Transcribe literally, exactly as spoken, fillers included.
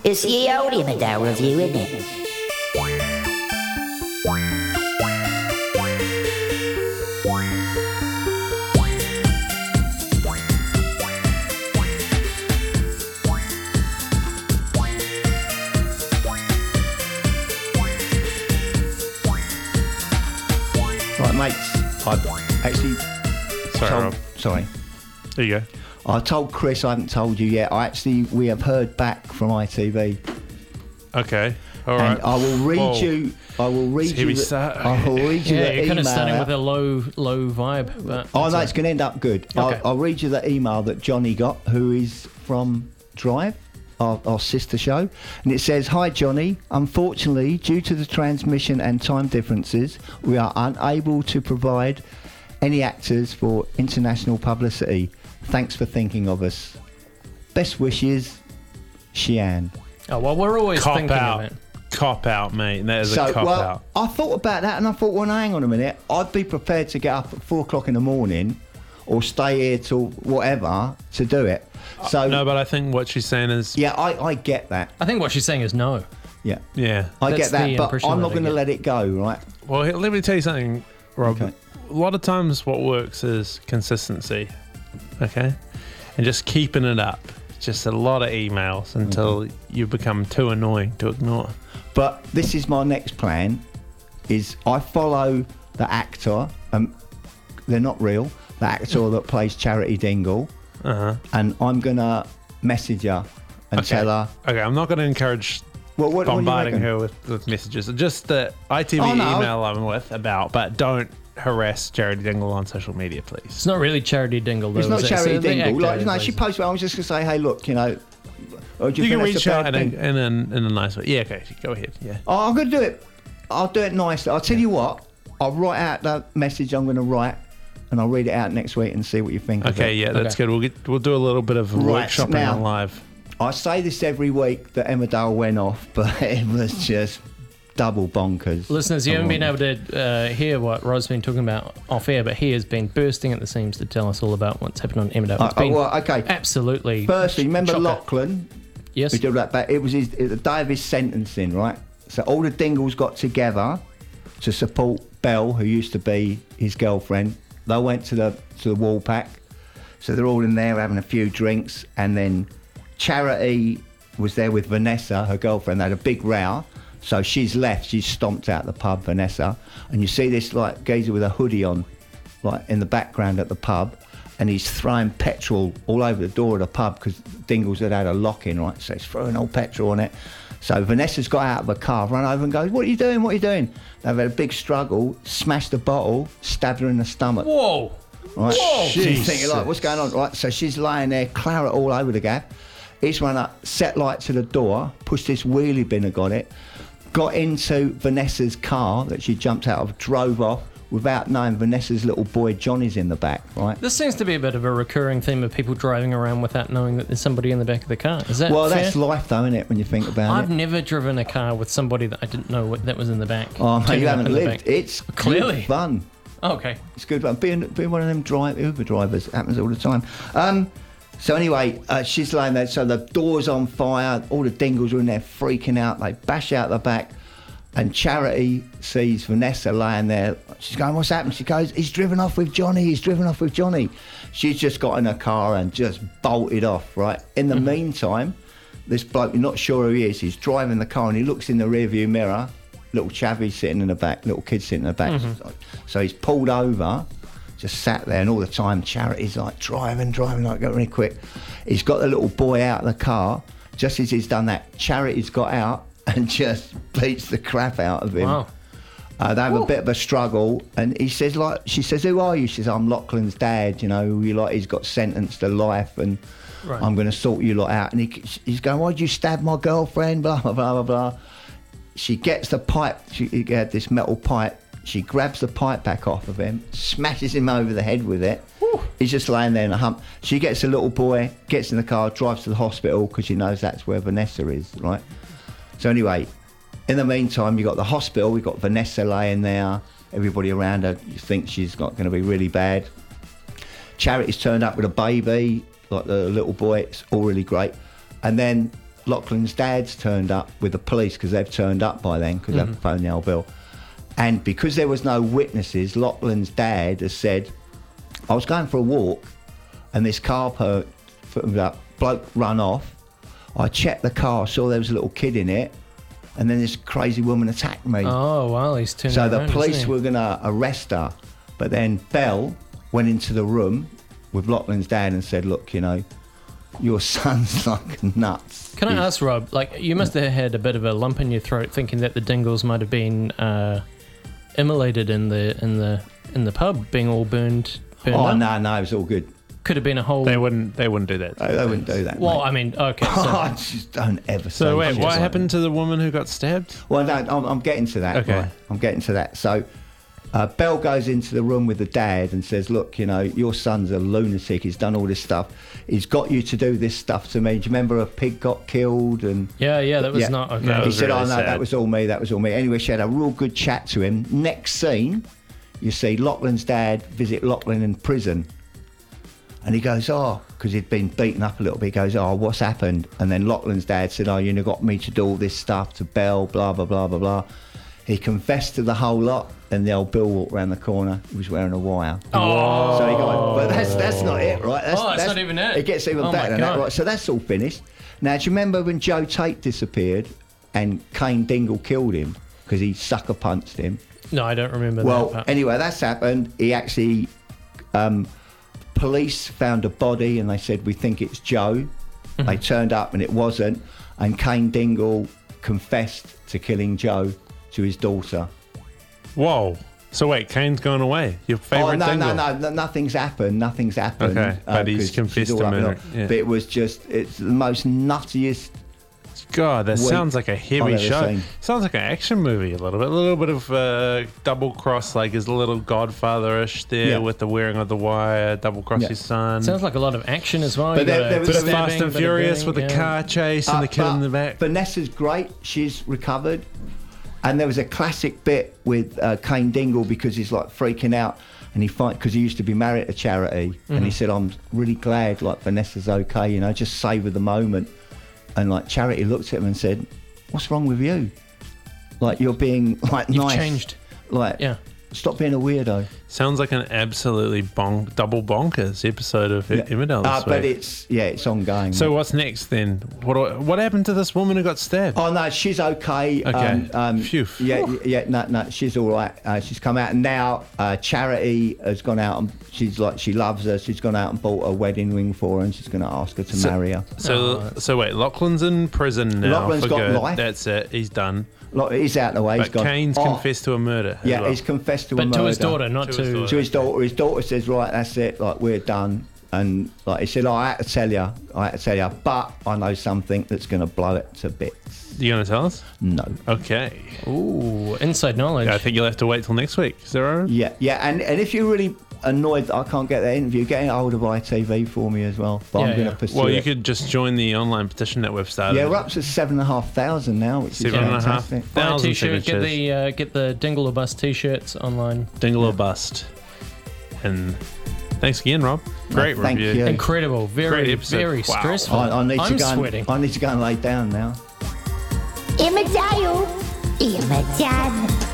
It's the Oldie Madal review, isn't it? Right, mates, I've actually Sorry, told, Rob. sorry. There you go. I told Chris I haven't told you yet. I actually, we have heard back from I T V. Okay. All and right. I will read Whoa. you. I will read It's a heavy you. The, start. I will read you Yeah, the you're kind of email starting out. with a low, low vibe. But Oh that's no, all. it's going to end up good. Okay. I'll, I'll read you the email that Johnny got, who is from Drive, our, our sister show, and it says, "Hi Johnny. Unfortunately, due to the transmission and time differences, we are unable to provide any actors for international publicity. Thanks for thinking of us. Best wishes, Xian." Oh well, we're always Cop thinking out. of it. Cop out, mate. That is So, a cop well, out. I thought about that and I thought, well, hang on a minute. I'd be prepared to get up at four o'clock in the morning or stay here till whatever to do it. So, No, but I think what she's saying is, yeah, I, I get that. I think what she's saying is no. Yeah, yeah. I That's get that, the but impression I'm that not I going to get. let it go, right? Well, here, let me tell you something, Rob. Okay. A lot of times what works is consistency, okay? And just keeping it up. Just a lot of emails until you become too annoying to ignore. But this is my next plan, is I follow the actor, um, they're not real, the actor that plays Charity Dingle, Uh-huh. and I'm going to message her and Okay. tell her, Okay, I'm not going to encourage well, what, what do you bombarding reckon? her with, with messages. Just the I T V Oh, no. email I'm with about, but don't harass Charity Dingle on social media, please. It's not really Charity Dingle, though. It's not is it? Charity So the Dingle. actor Like, no, plays she it. posted. I was just gonna say, hey, look, you know, or do You you, can think reach that's a out bad in thing? a, in, a, in a nice way. Yeah, okay, go ahead. Yeah. Oh, I'm gonna do it. I'll do it nicely. I'll tell you what. I'll write out the message I'm gonna write, and I'll read it out next week and see what you think. of Okay, it. yeah, that's Okay. good. We'll get we'll do a little bit of Right, workshopping now- on live. I say this every week that Emmerdale went off, but it was just double bonkers. Listeners, you I haven't been want- able to uh, hear what Rod's been talking about off air, but he has been bursting at the seams to tell us all about what's happened on Emmerdale. Uh, It's been uh, well, okay. absolutely. Firstly, remember chocker. Lachlan? Yes. We did that back. It was his, it was the day of his sentencing, right? So all the Dingles got together to support Belle, who used to be his girlfriend. They went to the to the wall pack, so they're all in there having a few drinks, and then Charity was there with Vanessa, her girlfriend. They had a big row, so she's left. She's stomped out the pub, Vanessa, and you see this like geezer with a hoodie on, like in the background at the pub. And he's throwing petrol all over the door of the pub because Dingles had had a lock in, right? So he's throwing all petrol on it. So Vanessa's got out of the car, run over and goes, "What are you doing? What are you doing?" They've had a big struggle, smashed the bottle, stabbed her in the stomach. Whoa. Right? Whoa. So you're thinking, like, Jesus. what's going on? Right, so she's lying there, claret all over the gap. He's run up, set light to the door, pushed this wheelie bin and got it, got into Vanessa's car that she jumped out of, drove off without knowing Vanessa's little boy Johnny's in the back, right? This seems to be a bit of a recurring theme of people driving around without knowing that there's somebody in the back of the car. Is that Well, fair? that's life though, isn't it, when you think about I've it? never driven a car with somebody that I didn't know what, that was in the back. Oh, mate, turning you up haven't in the lived. back. It's Clearly. good fun. Oh, okay. It's good fun. Being, being one of them drive, Uber drivers happens all the time. Um, so anyway, uh, she's laying there. So the door's on fire. All the Dingles are in there freaking out. They bash out the back. And Charity sees Vanessa laying there. She's going, "What's happened?" She goes, "He's driven off with Johnny. He's driven off with Johnny." She's just got in her car and just bolted off, right? In the meantime, this bloke, you're not sure who he is, he's driving the car and he looks in the rearview mirror. Little chavvy sitting in the back, little kid sitting in the back. So he's pulled over, just sat there, and all the time Charity's like driving, driving, like going really quick. He's got the little boy out of the car. Just as he's done that, Charity's got out and just beats the crap out of him. Wow. Uh, they have a bit of a struggle, and he says, like, she says, "Who are you?" She says, "I'm Lachlan's dad. You know, you like, he's got sentenced to life, and Right. I'm going to sort you lot out." And he, he's going, "Why'd you stab my girlfriend?" Blah blah blah blah blah. She gets the pipe. She he had this metal pipe. She grabs the pipe back off of him, smashes him over the head with it. He's just laying there in a hump. She gets the little boy, gets in the car, drives to the hospital because she knows that's where Vanessa is, right? So anyway, in the meantime, you got the hospital. We've got Vanessa laying there. Everybody around her, you think she's not going to be really bad. Charity's turned up with a baby, like the little boy. It's all really great. And then Lachlan's dad's turned up with the police because they've turned up by then because they've phoned the old bill. And because there was no witnesses, Lachlan's dad has said, I was going for a walk and this car per- up, bloke run off. I checked the car, saw there was a little kid in it, and then this crazy woman attacked me. Oh, well, he's turned so around, the police isn't he? were going to arrest her. But then Belle went into the room with Lachlan's dad and said, look, you know, your son's like nuts. Can I He's- ask, Rob, like, you must have had a bit of a lump in your throat thinking that the Dingles might have been uh, immolated in the in the in the pub, being all burned. burned Oh, up? no, no, it was all good. Could have been a whole. They wouldn't. They wouldn't do that. They, they wouldn't do that. Well, mate. I mean, okay. So, Oh, just don't ever say So wait, shit what like happened that. to the woman who got stabbed? Well, no, I'm, I'm getting to that. Okay. Right? I'm getting to that. So, uh, Belle goes into the room with the dad and says, "Look, you know, your son's a lunatic. He's done all this stuff. He's got you to do this stuff to me. Do you remember a pig got killed and?" yeah, yeah, that was Yeah. not okay. No. That He was said, really "Oh no, sad. that was all me. That was all me." Anyway, she had a real good chat to him. Next scene, you see Lachlan's dad visit Lachlan in prison, and he goes, "Oh," because he'd been beaten up a little bit. He goes, "Oh, what's happened?" And then Lachlan's dad said, "Oh, you know, got me to do all this stuff to Belle, blah blah blah blah blah." He confessed to the whole lot, and the old Bill walked around the corner. He was wearing a wire. Oh. So he got, but that's that's not it, right? That's, Oh, that's not even it. It gets even Oh, better my than that, God. right? So that's all finished. Now, do you remember when Joe Tate disappeared and Kane Dingle killed him because he sucker punched him? No, I don't remember Well, that part. anyway, that's happened. He actually, um, police found a body and they said, we think it's Joe. Mm-hmm. They turned up and it wasn't. And Kane Dingle confessed to killing Joe to his daughter. Whoa. So wait, Kane's gone away. Your favourite Oh, no, dingle. no, no, no, nothing's happened. Nothing's happened. Okay, but he's 'cause she's confessed all to up in murder, all- yeah. But it was just, it's the most nuttiest. God, that Wait. sounds like a heavy I've ever show. seen. Sounds like an action movie a little bit. A little bit of uh, double cross, like his little Godfather-ish there Yeah. with the wearing of the wire, double cross Yeah. his son. Sounds like a lot of action as well. But You there- got a there was- bit of stabbing, Fast and bit of Furious burning, with the yeah. car chase and Uh, the kid but in the back. Vanessa's great. She's recovered. And there was a classic bit with uh, Kane Dingle because he's like freaking out and he fight because he used to be married to Charity Mm-hmm. and he said, I'm really glad like Vanessa's okay, you know, just savor the moment. And like Charity looked at him and said, what's wrong with you? Like you're being like You've nice. changed. Like Yeah. stop being a weirdo. Sounds like an absolutely bonk, double bonkers episode of Yeah. Emmerdale Uh, this but week. it's yeah, it's ongoing. So what's next then? What what happened to this woman who got stabbed? Oh no, she's okay. Okay. Um, um, Phew. Yeah, yeah, no, no, she's all right. Uh, she's come out and now uh, Charity has gone out and she's like she loves her. She's gone out and bought a wedding ring for her and she's going to ask her to So- marry her. So Oh, so wait, Lachlan's in prison now Lachlan's for got good. life. That's it. He's done. Like, he's out of the way. But he's gone. Kane's oh, confessed to a murder. as Yeah, well. he's confessed to a But murder. to his daughter, not To to. his daughter. To his daughter. His daughter says, right, that's it. Like we're done. And like he said, oh, I had to tell you. I had to tell you. But I know something that's going to blow it to bits. You gonna tell us? No. Okay. Ooh, inside knowledge. I think you'll have to wait till next week. Is that all right? Yeah, yeah, and, and if you're really annoyed that I can't get that interview, get hold of I T V for me as well. But Yeah, I'm going to yeah. pursue Well, you it. could just join the online petition that we've started. Yeah, we're up to seven and a half thousand now, which Seven is and a half fantastic. Buy a thousand t-shirt. Get signatures. the uh, get the Dingle or Bust t-shirts online. Dingle or bust. And thanks again, Rob. Great thank review. you. Incredible. Great Very episode. very Wow. stressful. I, I need I'm to go. sweating. And, I need to go and lay down now. Emmerdale. Emmerdale.